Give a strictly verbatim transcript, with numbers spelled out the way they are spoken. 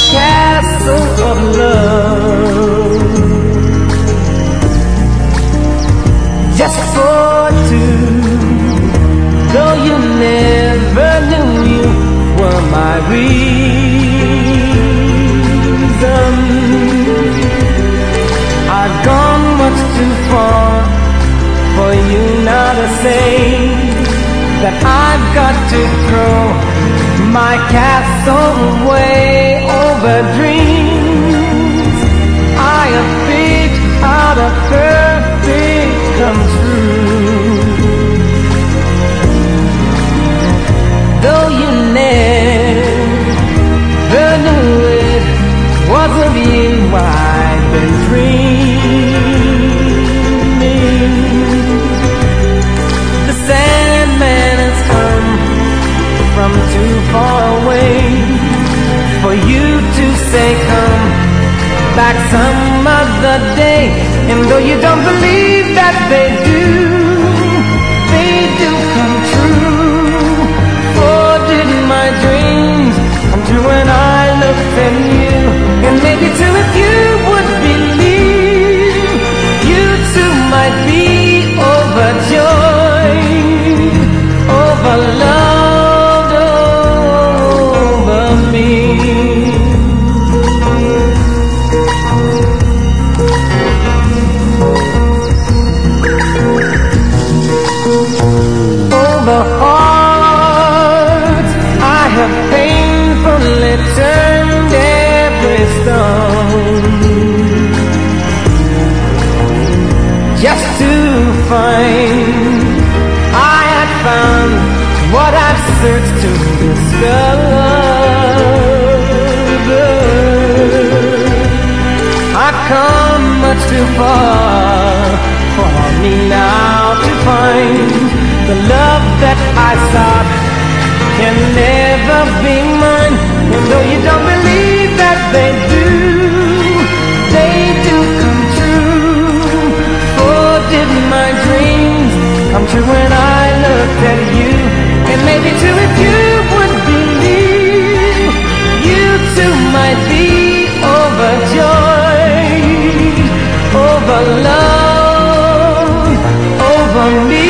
castle of love, just for two. Though you never knew you were my reason, I've gone much too far for you now to say that I've got to throw my castle away over dreams I have picked out a perfect come true. Though you never knew it was of you I've been dreaming. The Sandman has come from too far away for you to say come back some other day. And though you don't believe that they do, they do come true. For did my dreams come true when I looked at you? And maybe too if you would believe, you too might be overjoyed, over loved over me. Over hearts I have painfully turned every stone, just to find I had found what I've searched to discover. I've come much too far for me now to find the love that I sought can never be mine. And though you don't believe that they do, they do come true. For did my dreams come true when I looked at you? And maybe too if you would believe, you too might be overjoyed, over love, over me.